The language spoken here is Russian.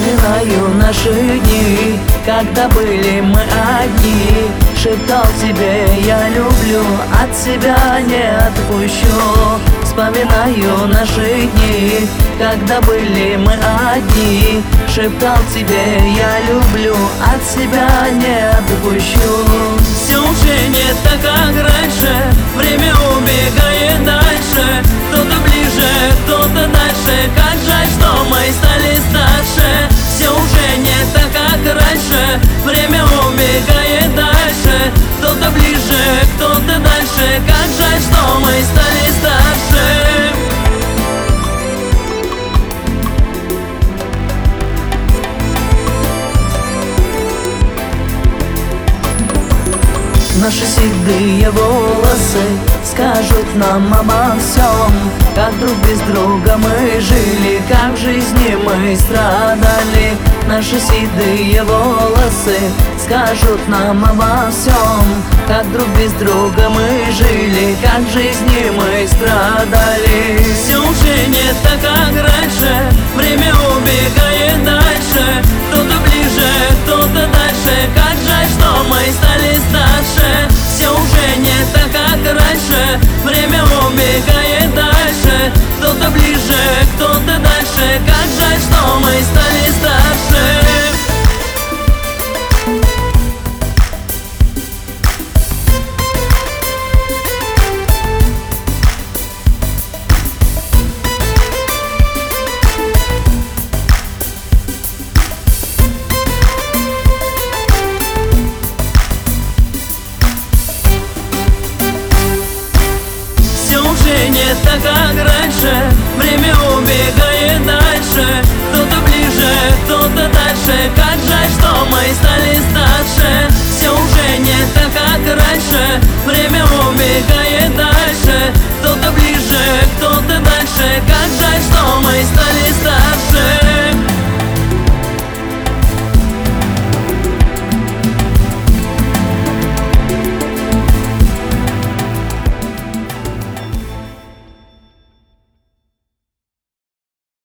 Вспоминаю наши дни, когда были мы одни. Шептал тебе я люблю, от себя не отпущу. Вспоминаю наши дни, когда были мы одни. Шептал тебе я люблю, от себя не отпущу. Все уже не так, как раньше, время убегает дальше. Кто-то ближе, кто-то дальше, как жаль, что мы стали старше. Все уже не так, как раньше, время убегает дальше. Кто-то ближе, кто-то дальше, как жаль, что мы стали старше. Наши седые волосы скажут нам обо всем, как друг без друга мы жили, как в жизни мы страдали. Наши седые волосы скажут нам обо всем, как друг без друга мы жили, как в жизни мы страдали. Все уже не так, как раньше, время убегает дальше. Кто-то ближе, кто-то дальше, как жаль, что мы стали старше. Все уже не так, как раньше, время убегает дальше. Кто-то ближе, кто-то дальше, как жаль, что мы стали старше. Все уже не так, как раньше, время убегает.